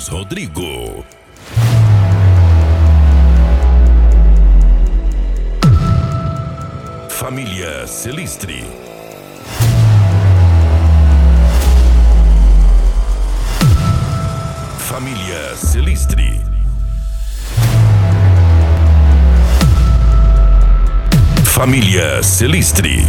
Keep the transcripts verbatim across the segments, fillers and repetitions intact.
Matheus Rodrigo. Família Celistri. Família Celistri. Família Celistri.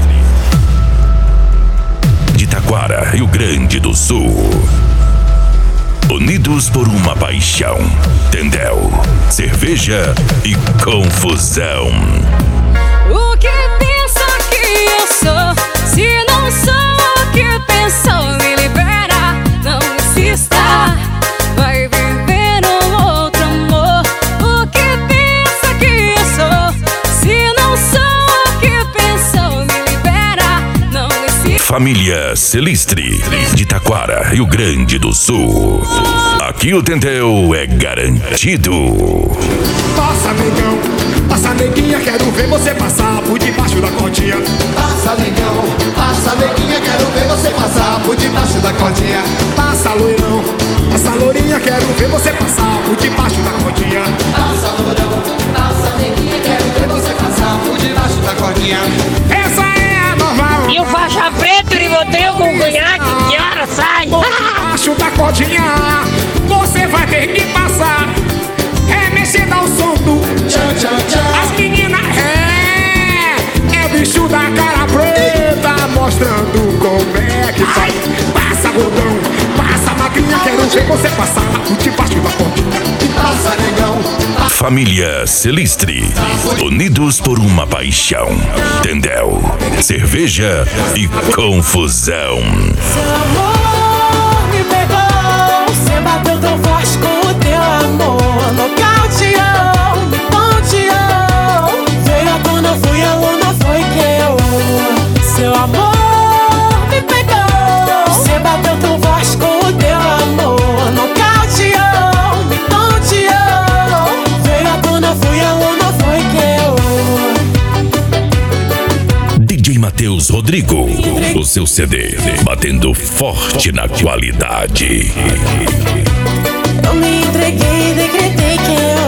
De Taquara, Rio Grande do Sul. Unidos por uma paixão. Tendel, cerveja e confusão. O que pensa que eu sou? Se não sou o que pensou, me libera, não insista. Vai viver um outro amor. O que pensa que eu sou? Se não sou o que pensou, me libera, não insista. Família Celistri, de Taquara, Rio Grande do Sul. Aqui o Tendel é garantido. Passa, negão, passa, neguinha, quero ver você passar por debaixo da cordinha. Passa, negão, passa, neguinha, quero ver você passar por debaixo da cordinha. Passa, loirão, passa, lourinha, quero ver você passar por debaixo da cordinha. Passa, loirão, passa, neguinha, quero ver você passar por debaixo da cordinha. Essa é a normal. E o faixa preto e botei com cunhaque, que hora sai? Por debaixo da cordinha, você vai ter que passar. É mexendo ao som do Tchan, tchan, tchan. As meninas, é, é o bicho da cara preta, mostrando como é que faz. Passa, gordão, passa, magrinha, quero ver você passar por debaixo da cordinha. Passa, negão, Família Celistri, unidos por uma paixão. Tendel, cerveja e confusão. Seu amor me pegou, você bateu tão forte com o teu amor. Nocauteou, me ponteou, veio à tona, fui aluna, foi que eu. Seu amor me pegou, você bateu tão forte com o teu amor. Nocauteou, me ponteou, veio à tona, fui aluna, foi que eu. D J Matheus Rodrigo, o seu C D, batendo forte na qualidade. Eu me entreguei, decretei que eu